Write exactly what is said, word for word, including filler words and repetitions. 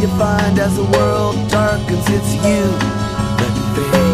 find as the world darkens, it's you that fades.